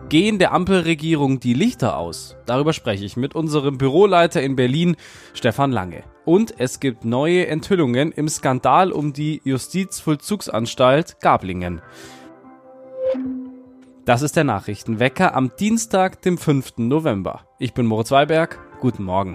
Gehen der Ampelregierung die Lichter aus? Darüber spreche ich mit unserem Büroleiter in Berlin, Stefan Lange. Und es gibt neue Enthüllungen im Skandal um die Justizvollzugsanstalt Gablingen. Das ist der Nachrichtenwecker am Dienstag, dem 5. November. Ich bin Moritz Weiberg. Guten Morgen.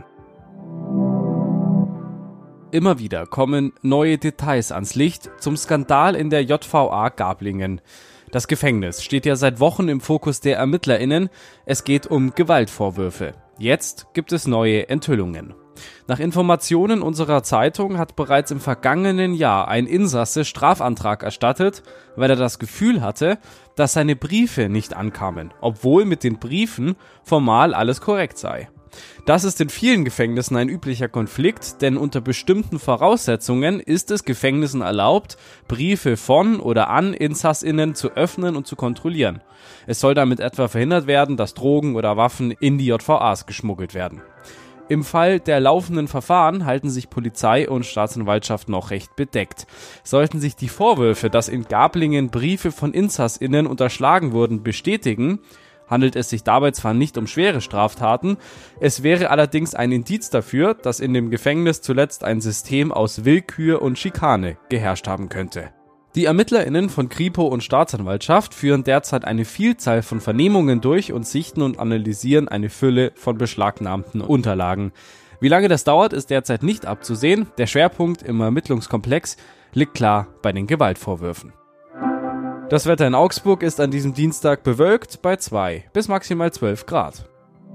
Immer wieder kommen neue Details ans Licht zum Skandal in der JVA Gablingen. Das Gefängnis steht ja seit Wochen im Fokus der ErmittlerInnen. Es geht um Gewaltvorwürfe. Jetzt gibt es neue Enthüllungen. Nach Informationen unserer Zeitung hat bereits im vergangenen Jahr ein Insasse Strafantrag erstattet, weil er das Gefühl hatte, dass seine Briefe nicht ankamen, obwohl mit den Briefen formal alles korrekt sei. Das ist in vielen Gefängnissen ein üblicher Konflikt, denn unter bestimmten Voraussetzungen ist es Gefängnissen erlaubt, Briefe von oder an InsassInnen zu öffnen und zu kontrollieren. Es soll damit etwa verhindert werden, dass Drogen oder Waffen in die JVAs geschmuggelt werden. Im Fall der laufenden Verfahren halten sich Polizei und Staatsanwaltschaft noch recht bedeckt. Sollten sich die Vorwürfe, dass in Gablingen Briefe von InsassInnen unterschlagen wurden, bestätigen, handelt es sich dabei zwar nicht um schwere Straftaten, es wäre allerdings ein Indiz dafür, dass in dem Gefängnis zuletzt ein System aus Willkür und Schikane geherrscht haben könnte. Die ErmittlerInnen von Kripo und Staatsanwaltschaft führen derzeit eine Vielzahl von Vernehmungen durch und sichten und analysieren eine Fülle von beschlagnahmten Unterlagen. Wie lange das dauert, ist derzeit nicht abzusehen. Der Schwerpunkt im Ermittlungskomplex liegt klar bei den Gewaltvorwürfen. Das Wetter in Augsburg ist an diesem Dienstag bewölkt bei 2 bis maximal 12 Grad.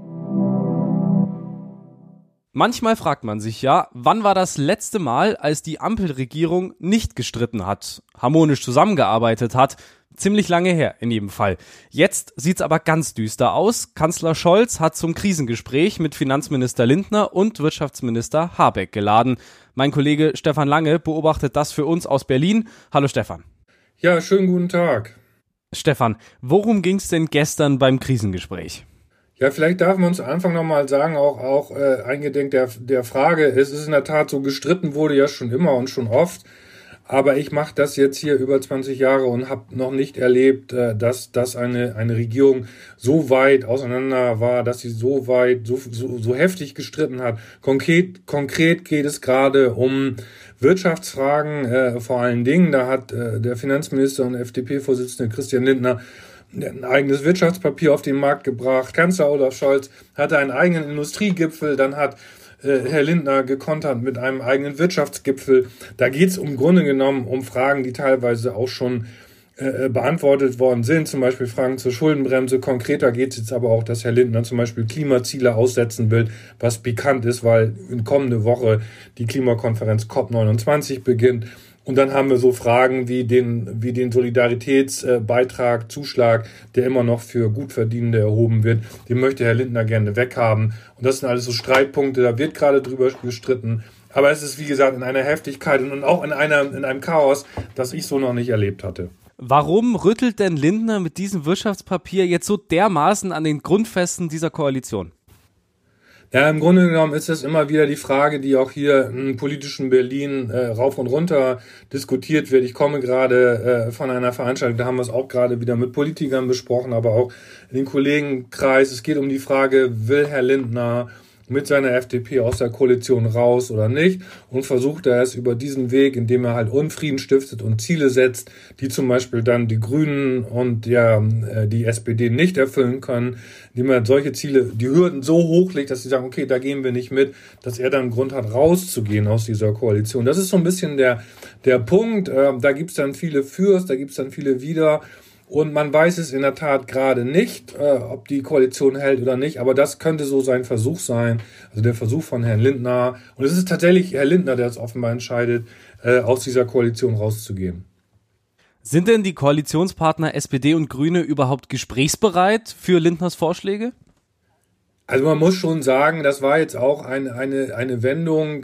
Manchmal fragt man sich ja, wann war das letzte Mal, als die Ampelregierung nicht gestritten hat, harmonisch zusammengearbeitet hat? Ziemlich lange her in jedem Fall. Jetzt sieht's aber ganz düster aus. Kanzler Scholz hat zum Krisengespräch mit Finanzminister Lindner und Wirtschaftsminister Habeck geladen. Mein Kollege Stefan Lange beobachtet das für uns aus Berlin. Hallo Stefan. Ja, schönen guten Tag. Stefan, worum ging's denn gestern beim Krisengespräch? Ja, vielleicht darf man uns am Anfang nochmal sagen, auch eingedenk der Frage, es ist in der Tat so, gestritten wurde ja schon immer und schon oft, aber ich mache das jetzt hier über 20 Jahre und habe noch nicht erlebt, dass eine Regierung so weit auseinander war, dass sie so heftig gestritten hat. Konkret geht es gerade um Wirtschaftsfragen, vor allen Dingen. Da hat der Finanzminister und FDP-Vorsitzende Christian Lindner ein eigenes Wirtschaftspapier auf den Markt gebracht. Kanzler Olaf Scholz hatte einen eigenen Industriegipfel, dann hat Herr Lindner gekontert mit einem eigenen Wirtschaftsgipfel. Da geht es im Grunde genommen um Fragen, die teilweise auch schon beantwortet worden sind, zum Beispiel Fragen zur Schuldenbremse. Konkreter geht es jetzt aber auch, dass Herr Lindner zum Beispiel Klimaziele aussetzen will, was pikant ist, weil in kommende Woche die Klimakonferenz COP29 beginnt. Und dann haben wir so Fragen wie den Solidaritätsbeitrag, Zuschlag, der immer noch für Gutverdienende erhoben wird. Den möchte Herr Lindner gerne weghaben. Und das sind alles so Streitpunkte, da wird gerade drüber gestritten. Aber es ist, wie gesagt, in einer Heftigkeit und auch in einem Chaos, das ich so noch nicht erlebt hatte. Warum rüttelt denn Lindner mit diesem Wirtschaftspapier jetzt so dermaßen an den Grundfesten dieser Koalition? Ja, im Grunde genommen ist das immer wieder die Frage, die auch hier im politischen Berlin rauf und runter diskutiert wird. Ich komme gerade von einer Veranstaltung, da haben wir es auch gerade wieder mit Politikern besprochen, aber auch in den Kollegenkreis. Es geht um die Frage, will Herr Lindner mit seiner FDP aus der Koalition raus oder nicht, und versucht er es über diesen Weg, indem er halt Unfrieden stiftet und Ziele setzt, die zum Beispiel dann die Grünen und die SPD nicht erfüllen können, indem er solche Ziele, die Hürden so hoch legt, dass sie sagen, okay, da gehen wir nicht mit, dass er dann einen Grund hat, rauszugehen aus dieser Koalition. Das ist so ein bisschen der Punkt. Da gibt's dann viele Fürs, da gibt's dann viele Wider. Und man weiß es in der Tat gerade nicht, ob die Koalition hält oder nicht, aber das könnte so sein Versuch sein, also der Versuch von Herrn Lindner. Und es ist tatsächlich Herr Lindner, der es offenbar entscheidet, aus dieser Koalition rauszugehen. Sind denn die Koalitionspartner SPD und Grüne überhaupt gesprächsbereit für Lindners Vorschläge? Also man muss schon sagen, das war jetzt auch eine Wendung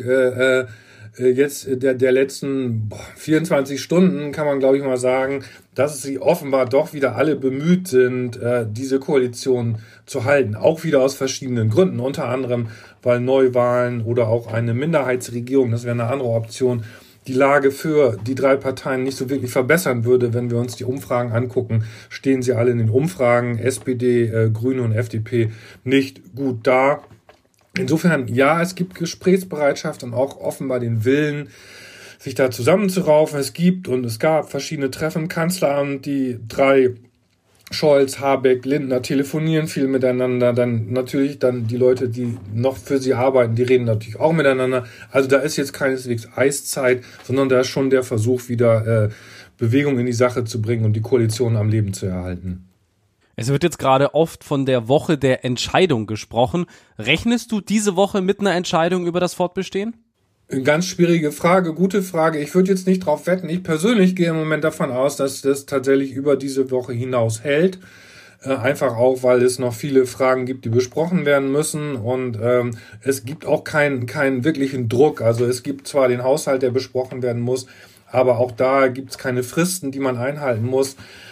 jetzt der letzten 24 Stunden, kann man glaube ich mal sagen, dass sie offenbar doch wieder alle bemüht sind, diese Koalition zu halten. Auch wieder aus verschiedenen Gründen, unter anderem, weil Neuwahlen oder auch eine Minderheitsregierung, das wäre eine andere Option, die Lage für die 3 Parteien nicht so wirklich verbessern würde. Wenn wir uns die Umfragen angucken, stehen sie alle in den Umfragen, SPD, Grüne und FDP, nicht gut da. Insofern, ja, es gibt Gesprächsbereitschaft und auch offenbar den Willen, sich da zusammenzuraufen. Es gab verschiedene Treffen im Kanzleramt, die 3, Scholz, Habeck, Lindner, telefonieren viel miteinander, dann natürlich dann die Leute, die noch für sie arbeiten, die reden natürlich auch miteinander. Also da ist jetzt keineswegs Eiszeit, sondern da ist schon der Versuch, wieder Bewegung in die Sache zu bringen und die Koalition am Leben zu erhalten. Es wird jetzt gerade oft von der Woche der Entscheidung gesprochen. Rechnest du diese Woche mit einer Entscheidung über das Fortbestehen? Eine ganz schwierige Frage, gute Frage. Ich würde jetzt nicht drauf wetten. Ich persönlich gehe im Moment davon aus, dass das tatsächlich über diese Woche hinaus hält. Einfach auch, weil es noch viele Fragen gibt, die besprochen werden müssen. Und es gibt auch keinen wirklichen Druck. Also es gibt zwar den Haushalt, der besprochen werden muss, aber auch da gibt es keine Fristen, die man einhalten muss.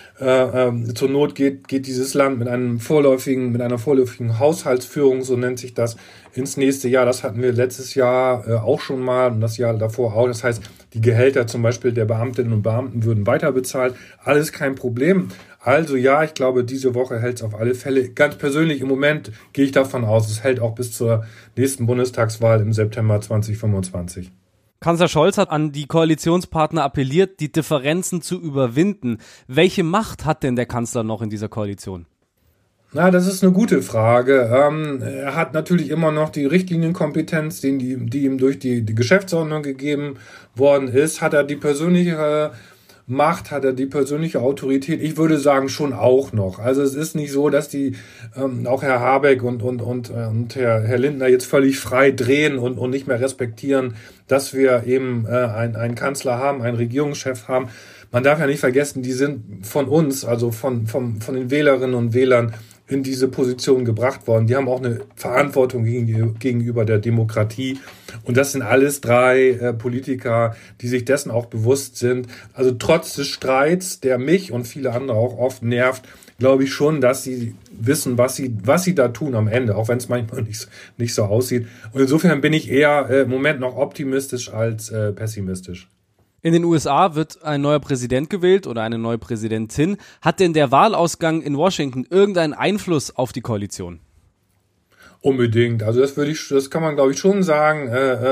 Zur Not geht dieses Land mit einer vorläufigen Haushaltsführung, so nennt sich das, ins nächste Jahr. Das hatten wir letztes Jahr auch schon mal und das Jahr davor auch. Das heißt, die Gehälter zum Beispiel der Beamtinnen und Beamten würden weiter bezahlt. Alles kein Problem. Also ja, ich glaube, diese Woche hält es auf alle Fälle. Ganz persönlich im Moment gehe ich davon aus, es hält auch bis zur nächsten Bundestagswahl im September 2025. Kanzler Scholz hat an die Koalitionspartner appelliert, die Differenzen zu überwinden. Welche Macht hat denn der Kanzler noch in dieser Koalition? Na, das ist eine gute Frage. Er hat natürlich immer noch die Richtlinienkompetenz, die ihm durch die Geschäftsordnung gegeben worden ist. Hat er die persönliche Macht, hat er die persönliche Autorität? Ich würde sagen, schon auch noch. Also es ist nicht so, dass die auch Herr Habeck und Herr Lindner jetzt völlig frei drehen und nicht mehr respektieren, dass wir eben einen Kanzler haben, einen Regierungschef haben. Man darf ja nicht vergessen, die sind von uns, also von den Wählerinnen und Wählern in diese Position gebracht worden. Die haben auch eine Verantwortung gegenüber der Demokratie. Und das sind alles 3 Politiker, die sich dessen auch bewusst sind. Also trotz des Streits, der mich und viele andere auch oft nervt, glaube ich schon, dass sie wissen, was sie da tun am Ende, auch wenn es manchmal nicht so aussieht. Und insofern bin ich eher im Moment noch optimistisch als pessimistisch. In den USA wird ein neuer Präsident gewählt oder eine neue Präsidentin. Hat denn der Wahlausgang in Washington irgendeinen Einfluss auf die Koalition? Unbedingt. Also das kann man glaube ich schon sagen.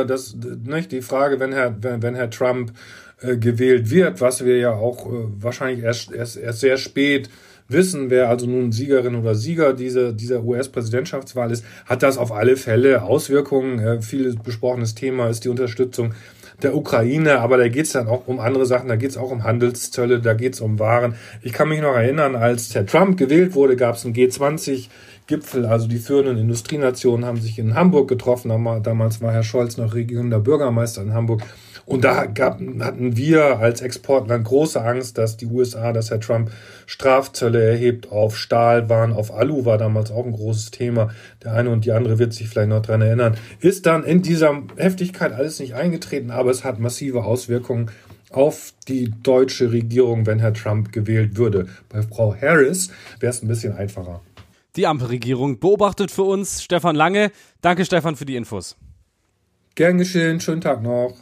Die Frage, wenn Herr Trump gewählt wird, was wir ja auch wahrscheinlich erst sehr spät wissen, wer also nun Siegerin oder Sieger dieser US-Präsidentschaftswahl ist, hat das auf alle Fälle Auswirkungen. Viel besprochenes Thema ist die Unterstützung der Ukraine, aber da geht es dann auch um andere Sachen, da geht es auch um Handelszölle, da geht es um Waren. Ich kann mich noch erinnern, als Herr Trump gewählt wurde, gab es einen G20-Gipfel, also die führenden Industrienationen haben sich in Hamburg getroffen, damals war Herr Scholz noch regierender Bürgermeister in Hamburg. Und da hatten wir als Exportland große Angst, dass Herr Trump Strafzölle erhebt auf Stahlwaren, auf Alu war damals auch ein großes Thema. Der eine und die andere wird sich vielleicht noch dran erinnern. Ist dann in dieser Heftigkeit alles nicht eingetreten, aber es hat massive Auswirkungen auf die deutsche Regierung, wenn Herr Trump gewählt würde. Bei Frau Harris wäre es ein bisschen einfacher. Die Ampelregierung beobachtet für uns Stefan Lange. Danke, Stefan, für die Infos. Gern geschehen, schönen Tag noch.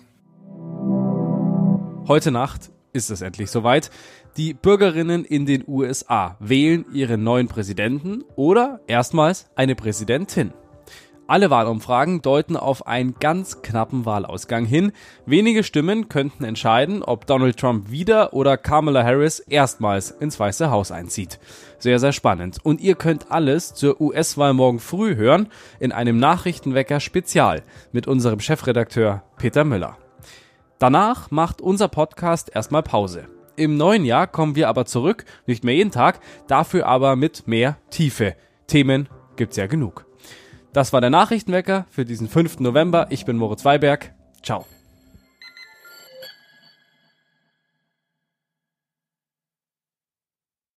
Heute Nacht ist es endlich soweit. Die Bürgerinnen in den USA wählen ihren neuen Präsidenten oder erstmals eine Präsidentin. Alle Wahlumfragen deuten auf einen ganz knappen Wahlausgang hin. Wenige Stimmen könnten entscheiden, ob Donald Trump wieder oder Kamala Harris erstmals ins Weiße Haus einzieht. Sehr, sehr spannend. Und ihr könnt alles zur US-Wahl morgen früh hören in einem Nachrichtenwecker-Spezial mit unserem Chefredakteur Peter Müller. Danach macht unser Podcast erstmal Pause. Im neuen Jahr kommen wir aber zurück, nicht mehr jeden Tag, dafür aber mit mehr Tiefe. Themen gibt's ja genug. Das war der Nachrichtenwecker für diesen 5. November. Ich bin Moritz Weiberg. Ciao.